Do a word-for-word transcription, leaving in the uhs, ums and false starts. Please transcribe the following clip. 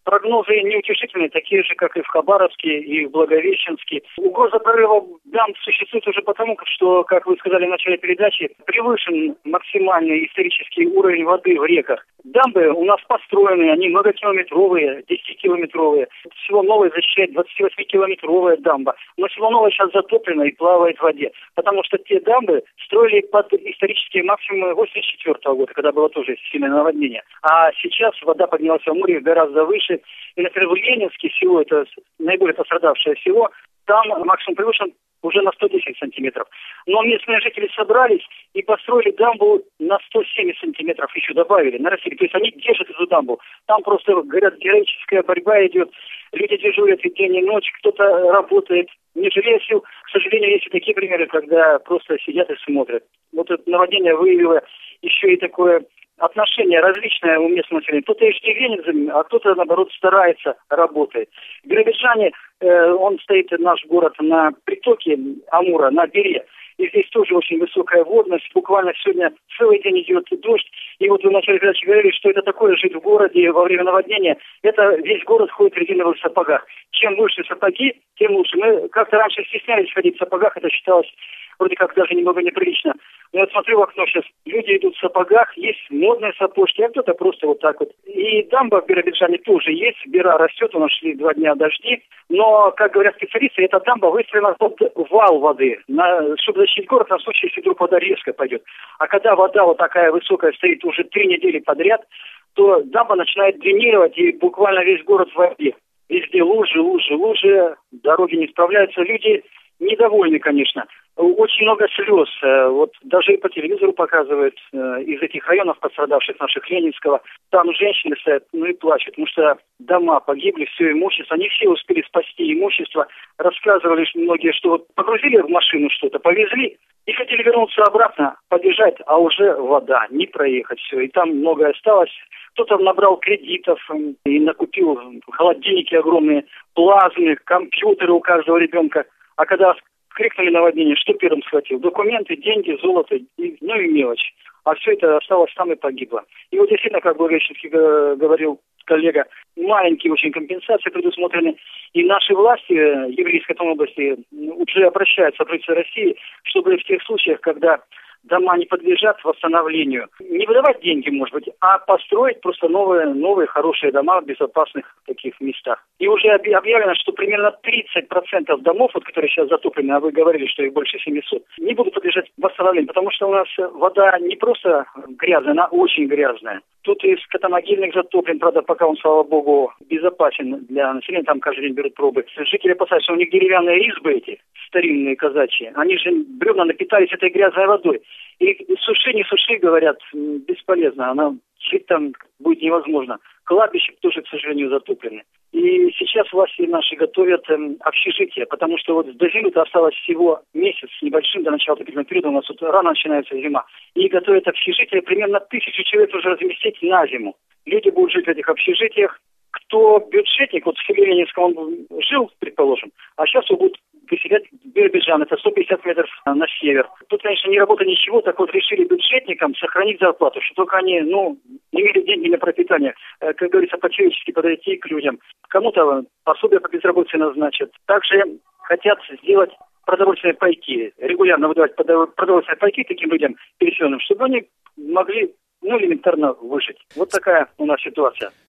Прогнозы неутешительные, такие же, как и в Хабаровске, и в Благовещенске. Угроза прорыва дамб существует уже потому, что, как вы сказали в начале передачи, превышен максимальный исторический уровень воды в реках. Дамбы у нас построены, они многокилометровые, десятикилометровые. Село Новое защищает двадцативосьмикилометровая дамба. Но село Новое сейчас затоплено и плавает в воде, потому что те дамбы строили под исторические максимумы восемьдесят четвёртого года, когда было тоже сильное наводнение. А сейчас вода поднялась в море гораздо выше. И, например, в Ленинске село, это наиболее пострадавшее село, там максимум превышен уже на сто десять сантиметров. Но местные жители собрались и построили дамбу на сто семьдесят сантиметров, еще добавили, нарастили. То есть они держат эту дамбу. Там просто, говорят, героическая борьба идет. Люди дежурят и день, и ночь, кто-то работает, не жалея сил. К сожалению, есть и такие примеры, когда просто сидят и смотрят. Вот это наводнение выявило еще и такое отношение различное у местного населения. Кто-то иждивенец, а кто-то, наоборот, старается, работает. Биробиджане, э, он стоит, наш город, на притоке Амура, на Бере. И здесь тоже очень высокая водность. Буквально сегодня целый день идет дождь. И вот вы в начале передачи говорили, что это такое жить в городе во время наводнения. Это весь город ходит в резиновых сапогах. Чем выше сапоги, тем лучше. Мы как-то раньше стеснялись ходить в сапогах. Это считалось вроде как даже немного неприлично. Но я смотрю в окно сейчас. Люди идут в сапогах, есть модные сапожки, а кто-то просто вот так вот. И дамба в Биробиджане тоже есть. Бера растет, у нас шли два дня дожди. Но, как говорят специалисты, эта дамба выстроена под вал воды, на, чтобы защитить город на случай, если вдруг вода резко пойдет. А когда вода вот такая высокая стоит уже три недели подряд, то дамба начинает дренировать, и буквально весь город в воде. Везде лужи, лужи, лужи, дороги не справляются, люди недовольны, конечно. Очень много слез. Вот даже и по телевизору показывают из этих районов пострадавших наших Ленинского. Там женщины стоят, ну и плачут, потому что дома погибли, все имущество. Они все успели спасти имущество. Рассказывали что многие, что вот погрузили в машину что-то, повезли и хотели вернуться обратно, побежать, а уже вода, не проехать все. И там многое осталось. Кто-то набрал кредитов и накупил холодильники огромные, плазмы, компьютеры у каждого ребенка. А когда крикнули наводнение, что первым схватил? Документы, деньги, золото, и, ну и мелочь. А все это осталось там и погибло. И вот действительно, как Благовещенский говорил коллега, маленькие очень компенсации предусмотрены. И наши власти еврейской области уже обращаются в правительство России, чтобы в тех случаях, когда дома не подлежат восстановлению, не выдавать деньги, может быть, а построить просто новые, новые хорошие дома в безопасных таких местах. И уже объявлено, что примерно тридцать процентов домов, вот, которые сейчас затоплены, а вы говорили, что их больше семисот, не будут подлежать восстановлению, потому что у нас вода не просто грязная, она очень грязная. Тут из скотомогильных затоплен, правда, пока он, слава богу, безопасен для населения, там каждый день берут пробы. Жители опасаются, что у них деревянные избы эти, старинные казачьи, они же бревна напитались этой грязной водой. И суши, не суши, говорят, бесполезно, она жить там будет невозможно. Кладбища тоже, к сожалению, затоплены. И сейчас власти наши готовят эм, общежитие, потому что вот до зимы-то осталось всего месяц с небольшим до начала отопительного периода, у нас тут рано начинается зима. И готовят общежитие, примерно тысячу человек уже разместить на зиму. Люди будут жить в этих общежитиях. Кто бюджетник, вот в селе Ленинском он жил, предположим, а сейчас его будут выселять в Биробиджан, это сто пятьдесят метров на север. Тут, конечно, не работа ничего, так вот решили бюджетникам сохранить зарплату, что только они, ну, не имели деньги на пропитание, как говорится, по-человечески подойти к людям. Кому-то пособие по безработице назначат. Также хотят сделать продовольственные пайки, регулярно выдавать продовольственные пайки таким людям переселенным, чтобы они могли, ну, элементарно выжить. Вот такая у нас ситуация.